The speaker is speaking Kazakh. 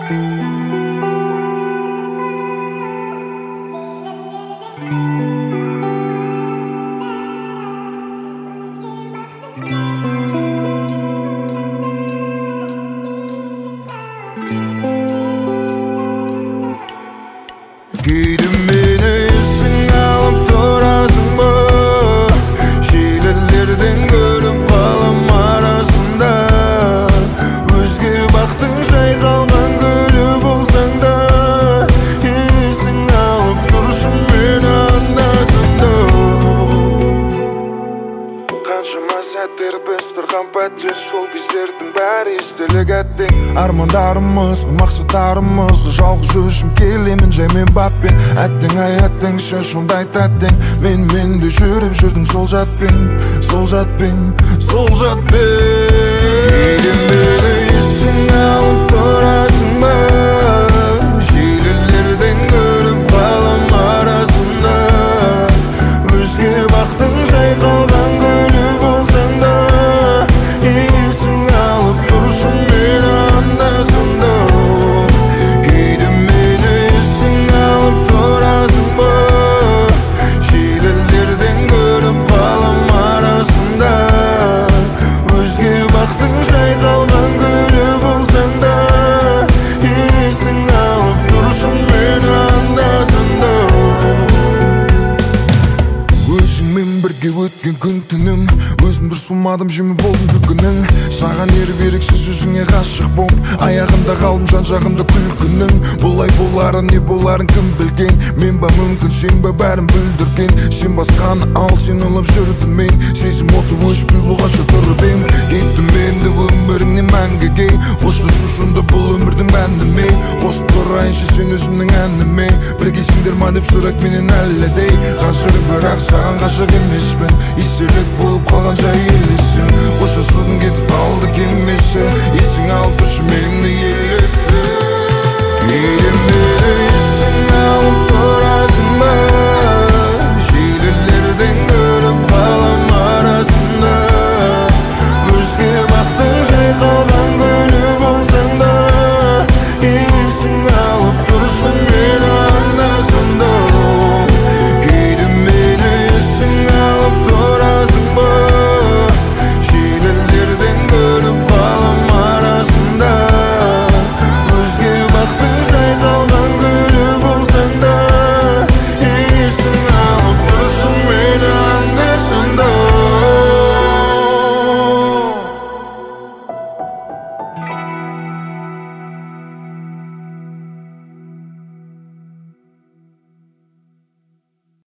Кейдім мені есің алып тұрасың ба, желілерден көріп қалам арасында. Өзге бақтың жай қалған гүлі болсаң да, есің алып тұршы мені анда-санда. Қаншама сәттер біз тұрған пәтер, сол кездердің бәрі естелік әттең. Армандарымыз, мақсаттарымыз, жалғыз өзім келемін жаймен баппен. Әттең ай әттең сен сондай тәттең, мен де жүріп жүрдің сол жатпен. Кейдім мені есің алып тұрасың ба, желілерден көріп қалам арасында. Өзге бақтың жай қалған гүлі болсаң да, есің алып тұршы мені анда-санда. Кейдім мені есің алып тұрасың ба, желілерден көріп қалам арасында. Өзге бақтың жай қалған гүлі болсаң да, есің алып тұршы мені анда-санда. Өзіңмен бірге өткен күн түнім, өзім дұрыс болмадым, жеме болдым күлкінің. Саған еріп еріксіз өзіңе ғашық болып, аяғында қалдым жан жағымда күлкінің. Бұлай боларын не боларын кім білген, мен ба мүмкін сен ба бәрін бүлдірген. Сен басқаны ал, сен ұлып жүрдім мен, сезім оты өшпей болғанша тұрып ем. Кеттім енді өміріңнен мәңгіге, қоштасу сонда бұл өмірдің мәні ме? Қосып тұрайыншы сен өзімнің әніме, біргесіңдер ма деп сұрақ менен әлі де. Қазір бірақ саған ғашық емеспін, естелік болып қалған жай елесің. Қоштасудың кетіп қалды кемесі, есің алып тұршы мені